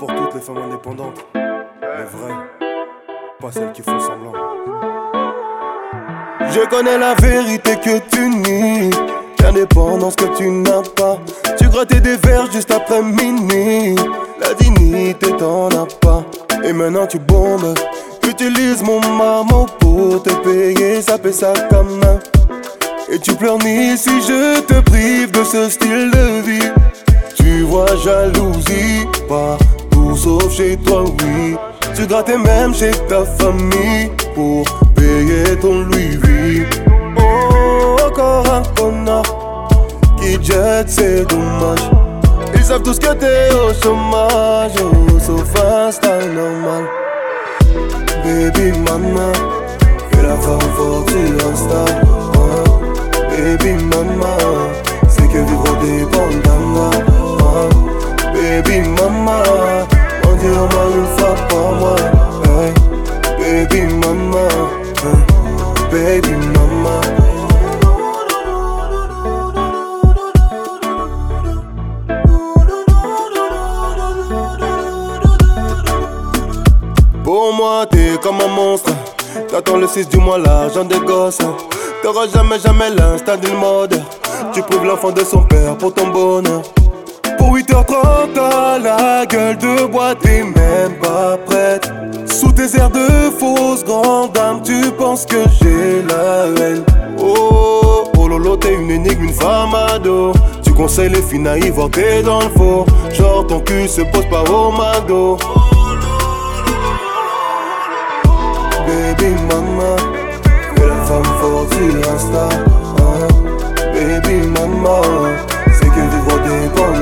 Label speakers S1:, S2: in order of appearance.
S1: pour toutes les femmes indépendantes, les vraies, pas celles qui font semblant. Je connais la vérité que tu nies, l'indépendance que tu n'as pas. Tu grattais des verres juste après minuit, la dignité t'en as pas. Et maintenant tu bombes, utilise mon maman pour te payer, ça fait ça comme main. Et tu pleures ni si je te prive de ce style de vie. Tu vois jalousie partout sauf chez toi, oui. Tu grattais même chez ta famille pour payer ton Louis V. Oh, encore un connard qui jette, c'est dommage. Ils savent tous que t'es au chômage, oh, sauf un style normal. Baby mama, fais la femme forte sur Insta. Baby mama, c'est que vivre dépendamment. Baby mama, on dit au moins une fois par mois. Hey. Baby mama, baby mama. Pour moi t'es comme un monstre. T'attends le 6 du mois, l'argent des gosses. T'auras jamais l'instinct d'une mode. Tu prouves l'enfant de son père pour ton bonheur. Pour 8h30 t'as la gueule de bois, t'es même pas prête. Sous tes airs de fausse grande dame, tu penses que j'ai la haine. Oh, oh lolo, t'es une énigme, une femme ado. Tu conseilles les filles naïves, voir t'es dans le faux. Genre ton cul se pose pas au McDo. Baby mama, fais la femme forte sur Insta. Baby mama, c'est que vivre dépend.